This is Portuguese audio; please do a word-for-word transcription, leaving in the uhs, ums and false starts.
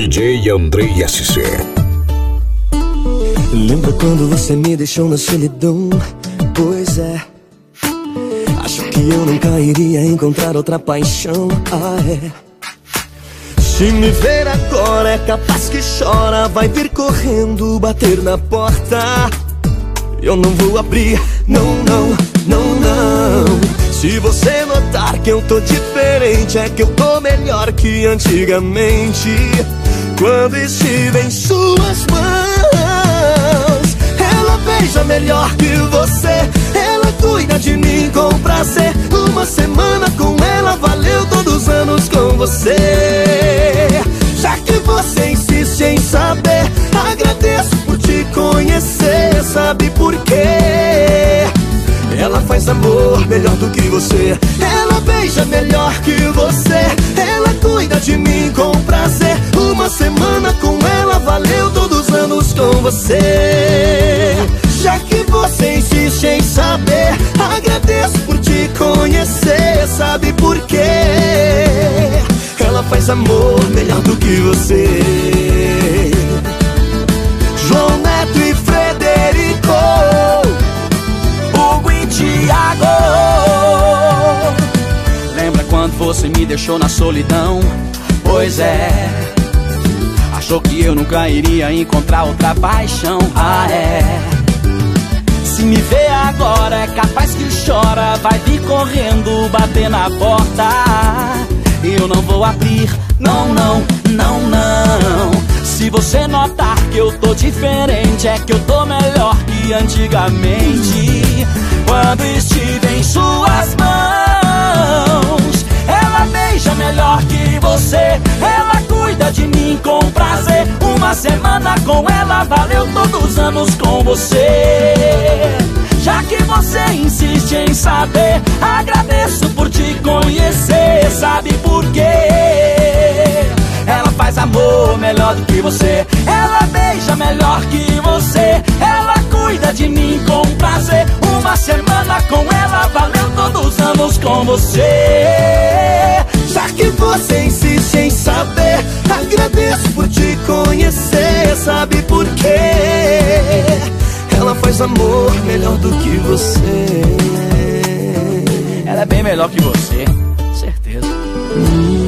D J Andrei S C. Lembra quando você me deixou na solidão? Pois é, acho que eu nunca iria encontrar outra paixão. Ah, é. Se me ver agora é capaz que chora, vai vir correndo bater na porta. Eu não vou abrir, não, não, não, não. Se você notar que eu tô diferente, é que eu tô melhor que antigamente. Quando estive em suas mãos, ela beija melhor que você, ela cuida de mim com prazer. Uma semana com ela valeu todos os anos com você. Já que você insiste em saber, agradeço por te conhecer. Sabe por quê? Ela faz amor melhor do que você, ela beija melhor que você, ela cuida de mim com prazer. Uma semana com ela valeu todos os anos com você. Já que você insiste em saber, agradeço por te conhecer. Sabe por quê? Ela faz amor melhor do que você. João Neto e Frederico, Hugo e Thiago. Lembra quando você me deixou na solidão? Pois é, achou que eu nunca iria encontrar outra paixão. Ah, é. Se me vê agora é capaz que chora, vai vir correndo bater na porta. Eu não vou abrir, não, não, não, não. Se você notar que eu tô diferente, é que eu tô melhor que antigamente. Quando estive em suas mãos, ela beija melhor que você, ela cuida de mim com prazer. Uma semana com ela valeu todos os anos com você. Já que você insiste em saber, agradeço por te conhecer. Sabe por quê? Ela faz amor melhor do que você, ela beija melhor que você, ela cuida de mim com prazer. Uma semana com ela valeu todos os anos com você. Já que você insiste em saber, agradeço por te conhecer. Sabe por quê? Ela faz amor melhor do que você. Ela é bem melhor que você, certeza. hum.